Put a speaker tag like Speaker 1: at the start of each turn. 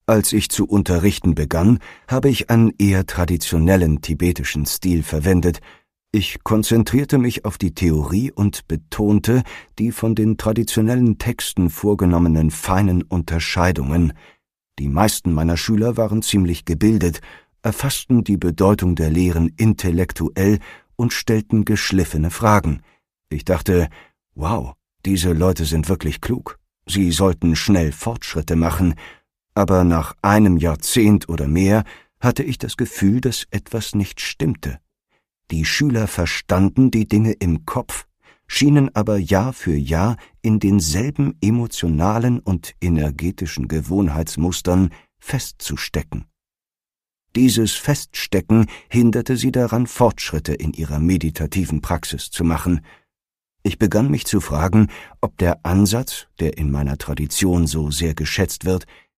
Speaker 1: Als ich zu unterrichten begann, habe ich einen eher traditionellen tibetischen Stil verwendet. Ich konzentrierte mich auf die Theorie und betonte die von den traditionellen Texten vorgenommenen feinen Unterscheidungen. Die meisten meiner Schüler waren ziemlich gebildet, erfassten die Bedeutung der Lehren intellektuell und stellten geschliffene Fragen. Ich dachte, wow, diese Leute sind wirklich klug. Sie sollten schnell Fortschritte machen. Aber nach einem Jahrzehnt oder mehr hatte ich das Gefühl, dass etwas nicht stimmte. Die Schüler verstanden die Dinge im Kopf, schienen aber Jahr für Jahr in denselben emotionalen und energetischen Gewohnheitsmustern festzustecken. Dieses Feststecken hinderte sie daran, Fortschritte in ihrer meditativen Praxis zu machen. Ich begann mich zu fragen, ob der Ansatz, der in meiner Tradition so sehr geschätzt wird,